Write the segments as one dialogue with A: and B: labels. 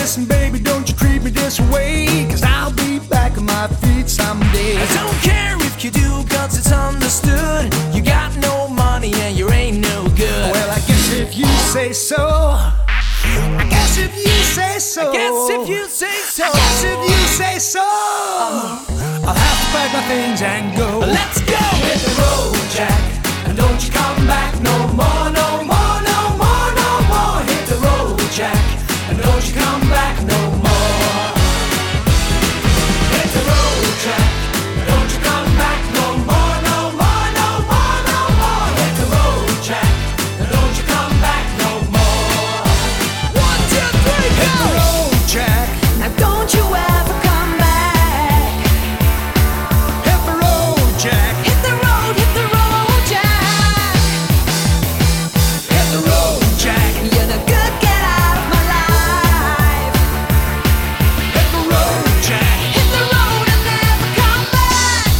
A: Listen, baby, don't you treat me this way, 'cause I'll be back on my feet someday.
B: I don't care if you do, 'cause it's understood. You got no money and you ain't no good.
A: Well, I guess if you say so. I guess if you say so.
B: I guess if you say so.
A: I guess if you say so. I'll have to pack my things and go.
B: Let's go!
A: Hit the road, Jack, and don't you come back no more, no more, no more, no more. Hit the road, Jack, and don't you come back no more. Hit the road, Jack, and don't you come back no more, no more, no more, no more. Hit the road, Jack, and don't you come back no more.
B: 1, 2, 3,
A: Hit the
B: go!
A: road, Jack.
C: Now don't you ever come back.
A: Hit the road, Jack.
C: Hit the road, Jack.
A: Hit the road, Jack.
C: You're no good, get out of my life.
A: Hit the road, Jack.
C: Hit the road and never come back.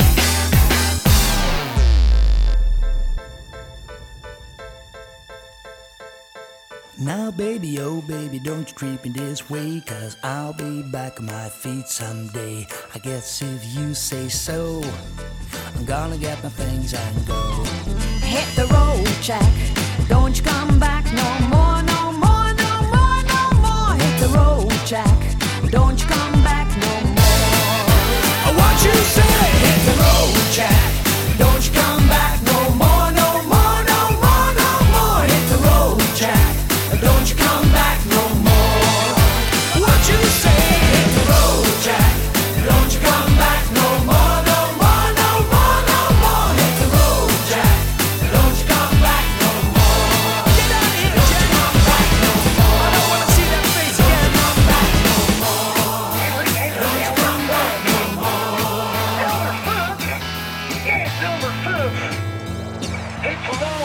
A: Now, baby, oh, baby, don't you treat me this way, 'cause I'll be back on my feet someday. I guess if you say so, I'm gonna get my things and go.
C: Hit the road, Jack. Don't you come back no more, no more, no more, no more. Hit the road, Jack. Don't you come back no more.
A: What you say? Hit the road, Jack. Don't you come back no more, no more, no more, no more. Hit the road, Jack. Don't you come back no more. What you say? Hit the road, Jack. Don't you come back no more, no more, no more, no more. Hit the road, Jack. Don't you come back no more.
B: Get out of here,
A: Don't you
B: Jack!
A: come back no more.
B: I don't wanna see that face again.
A: Come back no more. Don't you come back no more.
D: Silver Fox. Yeah, Silver Fox. It's long.